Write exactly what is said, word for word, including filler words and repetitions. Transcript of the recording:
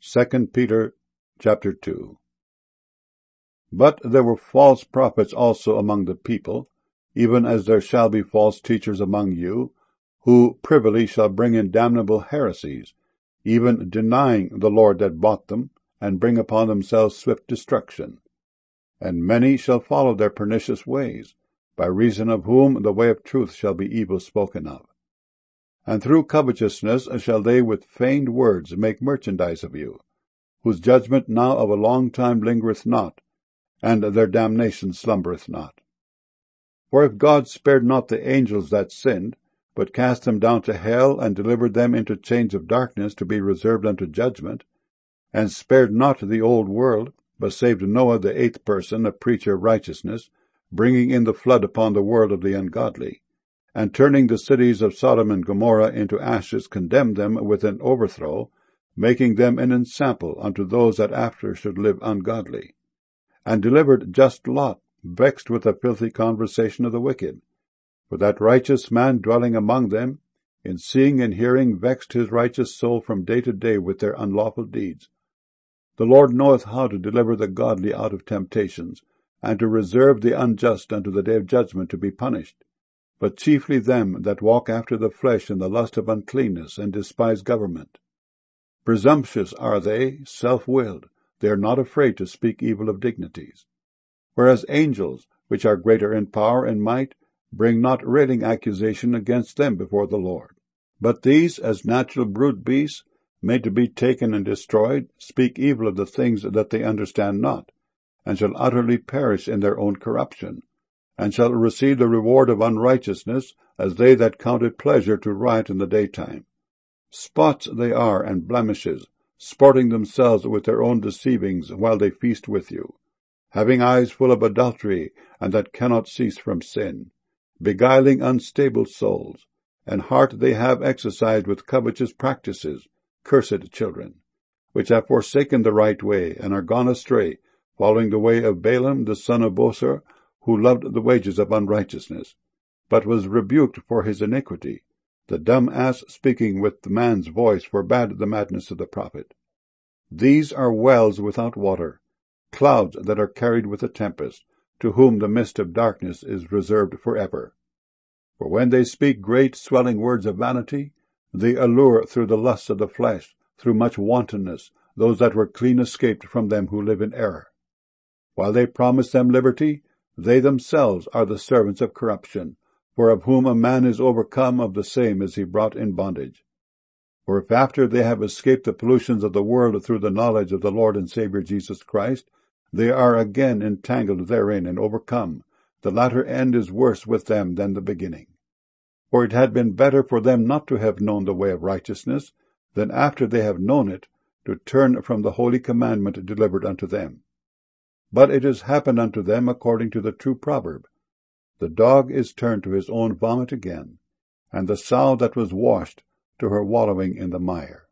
Second Peter chapter two. But there were false prophets also among the people, even as there shall be false teachers among you, who privily shall bring in damnable heresies, even denying the Lord that bought them, and bring upon themselves swift destruction. And many shall follow their pernicious ways, by reason of whom the way of truth shall be evil spoken of. And through covetousness shall they with feigned words make merchandise of you, whose judgment now of a long time lingereth not, and their damnation slumbereth not. For if God spared not the angels that sinned, but cast them down to hell, and delivered them into chains of darkness to be reserved unto judgment, and spared not the old world, but saved Noah the eighth person, a preacher of righteousness, bringing in the flood upon the world of the ungodly, and turning the cities of Sodom and Gomorrah into ashes, condemned them with an overthrow, making them an ensample unto those that after should live ungodly, and delivered just Lot, vexed with the filthy conversation of the wicked. For that righteous man dwelling among them, in seeing and hearing, vexed his righteous soul from day to day with their unlawful deeds. The Lord knoweth how to deliver the godly out of temptations, and to reserve the unjust unto the day of judgment to be punished, but chiefly them that walk after the flesh in the lust of uncleanness, and despise government. Presumptuous are they, self-willed, they are not afraid to speak evil of dignities. Whereas angels, which are greater in power and might, bring not railing accusation against them before the Lord. But these, as natural brute beasts, made to be taken and destroyed, speak evil of the things that they understand not, and shall utterly perish in their own corruption, and shall receive the reward of unrighteousness, as they that count it pleasure to riot in the daytime. Spots they are and blemishes, sporting themselves with their own deceivings while they feast with you, having eyes full of adultery, and that cannot cease from sin, beguiling unstable souls, and heart they have exercised with covetous practices, cursed children, which have forsaken the right way, and are gone astray, following the way of Balaam the son of Bosor, who loved the wages of unrighteousness, but was rebuked for his iniquity. The dumb ass speaking with the man's voice forbade the madness of the prophet. These are wells without water, clouds that are carried with a tempest, to whom the mist of darkness is reserved forever. For when they speak great swelling words of vanity, they allure through the lusts of the flesh, through much wantonness, those that were clean escaped from them who live in error. While they promise them liberty, they themselves are the servants of corruption, for of whom a man is overcome, of the same is he brought in bondage. For if after they have escaped the pollutions of the world through the knowledge of the Lord and Saviour Jesus Christ, they are again entangled therein and overcome, the latter end is worse with them than the beginning. For it had been better for them not to have known the way of righteousness, than after they have known it, to turn from the holy commandment delivered unto them. But it has happened unto them according to the true proverb, the dog is turned to his own vomit again, and the sow that was washed to her wallowing in the mire.